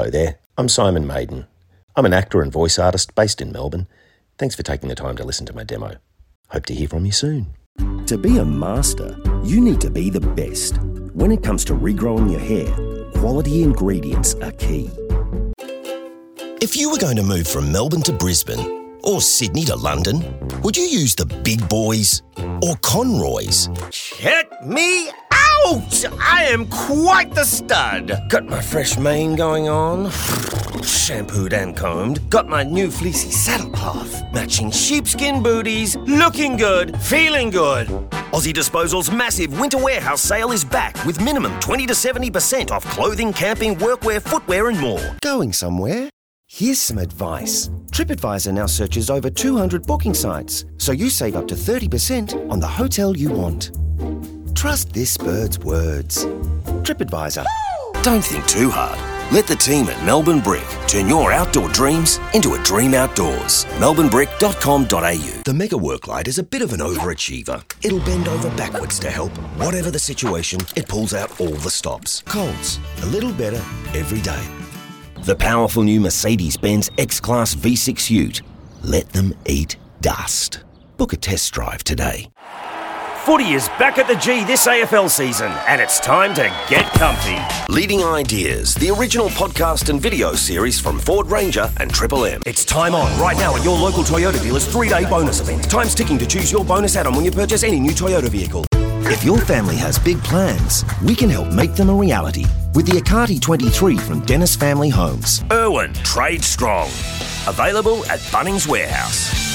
Hello there, I'm Simon Maiden. I'm an actor and voice artist based in Melbourne. Thanks for taking the time to listen to my demo. Hope to hear from you soon. To be a master, you need to be the best. When it comes to regrowing your hair, quality ingredients are key. If you were going to move from Melbourne to Brisbane, or Sydney to London, would you use the big boys or Conroys? Check me out! I am quite the stud. Got my fresh mane going on, shampooed and combed. Got my new fleecy saddlecloth, matching sheepskin booties, looking good, feeling good. Aussie Disposal's massive winter warehouse sale is back with minimum 20 to 70% off clothing, camping, workwear, footwear and more. Going somewhere? Here's some advice. TripAdvisor now searches over 200 booking sites, so you save up to 30% on the hotel you want. Trust this bird's words. TripAdvisor. Don't think too hard. Let the team at Melbourne Brick turn your outdoor dreams into a dream outdoors. melbournebrick.com.au. The Mega Worklight is a bit of an overachiever. It'll bend over backwards to help. Whatever the situation, it pulls out all the stops. Coles, a little better every day. The powerful new Mercedes-Benz X-Class V6 Ute. Let them eat dust. Book a test drive today. Footy is back at the G this AFL season, and it's time to get comfy. Leading Ideas, the original podcast and video series from Ford Ranger and Triple M. It's time on right now at your local Toyota dealer's 3-day bonus event. Time's ticking to choose your bonus add-on when you purchase any new Toyota vehicle. If your family has big plans, we can help make them a reality with the Acati 23 from Dennis Family Homes. Irwin, trade strong. Available at Bunnings Warehouse.